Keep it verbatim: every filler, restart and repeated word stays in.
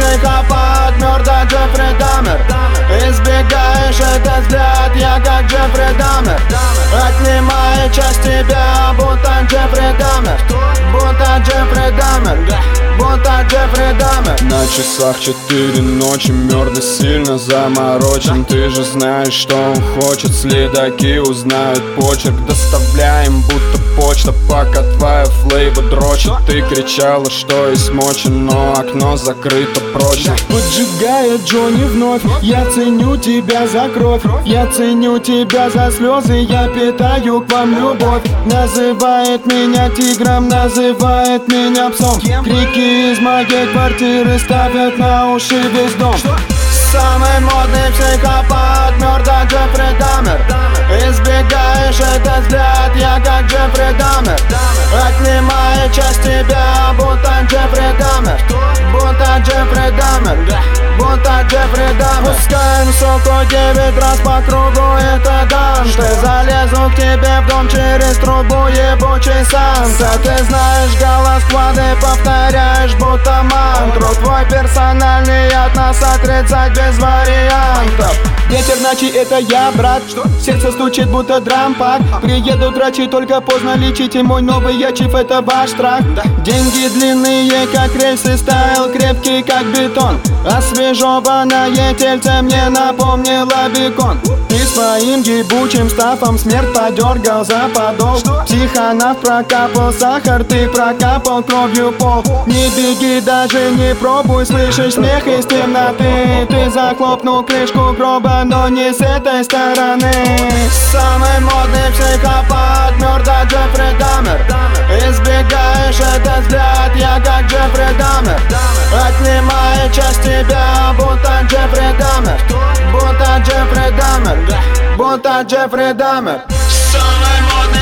психопат, мёртвый Джеффри Даммер. Избегаешь этот взгляд, я как Джеффри Даммер. Отнимаю часть тебя, будто Джеффри Даммер. Будто Джеффри Даммер, будто Джеффри Даммер. На часах четыре ночи, мёртвый сильно заморочен. Ты же знаешь, что он хочет, следаки узнают почерк. Доставляем, будто почта, пока твоя флейба дрочит. Ты кричала, что есть мочи, но окно закрыто прочно. Поджигает Джонни вновь, я ценю тебя за кровь. Я ценю тебя за слезы, я питаю к вам любовь. Называет меня тигром, называет меня псом. Крики из моей квартиры ставят на уши весь дом. Самый модный психопат, мёртвый Джеффри Даммер. Избегаешь этот взгляд, я как Джеффри Даммер. Отнимаю часть тебя, будто Джеффри Даммер. Будто Джеффри Даммер, будто Джеффри Даммер. Пускаем суку девять раз по кругу, это Данте. Залезу к тебе в дом через трубу, ебучий Санта. Ты знаешь голос квады, повторяешь будто мантру. Твой персональный от нас отрицать без вариантов. Ветер в ночи, это я, брат. Сердце стучит, будто дрампад. Приеду драчи, только поздно лечите мой новый ячив, это ваш страх. Деньги длинные, как рельсы, стайл крепкий, как бетон. Освежеванное тельце мне напомнило бекон. Ты своим ебучим стафом смерть подергал за подол. Психонавт прокапал сахар, ты прокапал кровью пол. Не беги, даже не пробуй, слышишь смех из темноты. Ты захлопнул крышку гроба, но не с этой стороны. Самый модный психопат, мёртвый Джеффри Даммер. Избегаешь этот взгляд, я как Джеффри Даммер. Отнимаю часть тебя, будто Джеффри Даммер. Будто Джеффри Даммер, будто Джеффри Даммер. Самый модный